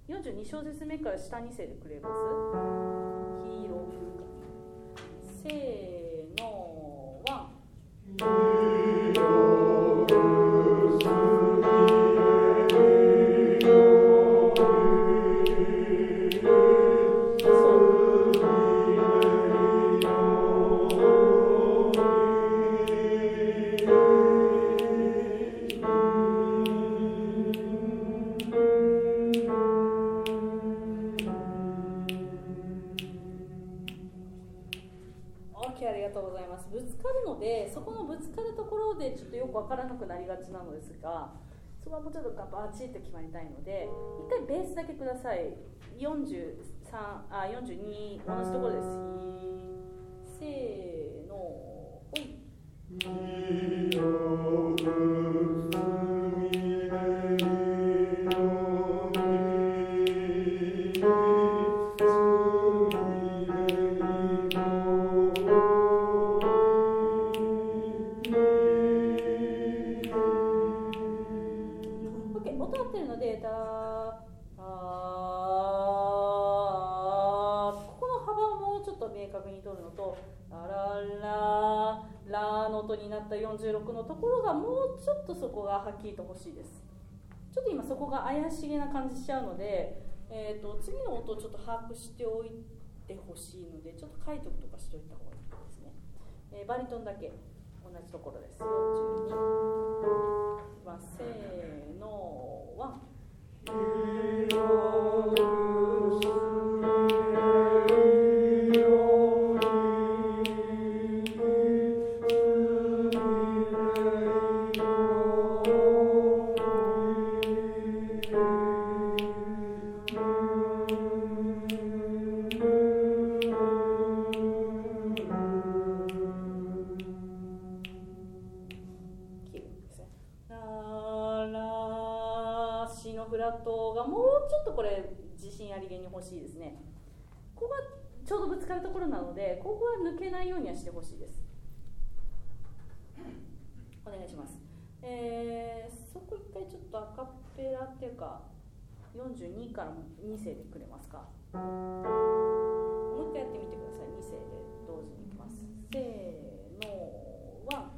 42小節目から下2声でくれます？黄色せーのワンぶつかるので、そこのぶつかるところでちょっとよく分からなくなりがちなのですが、そこはもうちょっとバチッと決まりたいので、一回ベースだけください。42同じところです。せーのほい。になった46のところがもうちょっとそこがはっきりと欲しいです。ちょっと今そこが怪しげな感じしちゃうので、次の音をちょっと把握しておいてほしいので、ちょっと書いておくとかしておいた方がいいですね。バリトンだけ同じところです。42いきます。せーのワンフラットがもうちょっとこれ自信ありげに欲しいですね。ここがちょうどぶつかるところなので、ここは抜けないようにはしてほしいです。お願いします。そこ一回ちょっとアカペラっていうか42から2声でくれますか。もう一回やってみてください。2声で同時にいきます。せーのワン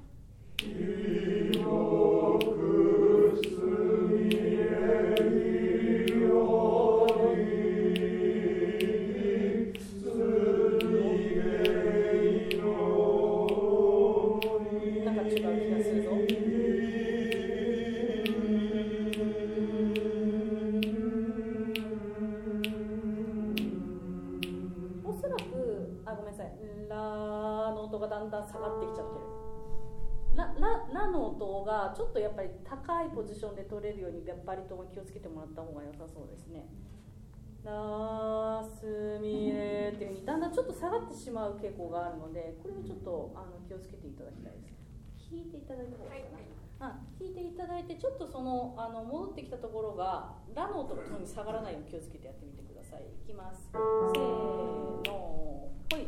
だんだん下がってきちゃってる。ラの音がちょっとやっぱり高いポジションで取れるようにバリトンは気をつけてもらった方が良さそうですね。ラスミレっていう風にだんだんちょっと下がってしまう傾向があるので、これをちょっと気をつけていただきたいです。弾いていただいた方がいいかな。弾いていただいて、ちょっとその戻ってきたところがラの音が特に下がらないように気をつけてやってみてください。いきます。せーのほい。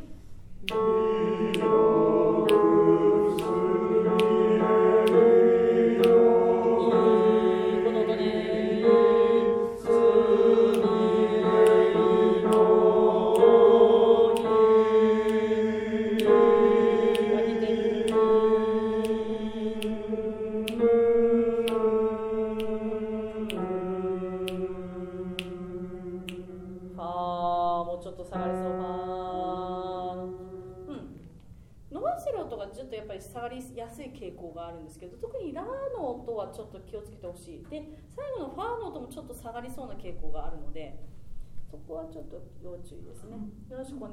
ちょっと下がりそう。伸ばしてる音がちょっとやっぱり下がりやすい傾向があるんですけど、特にラの音はちょっと気をつけてほしい。で、最後のファーの音もちょっと下がりそうな傾向があるので、そこはちょっと要注意ですね。よろしくお願いします。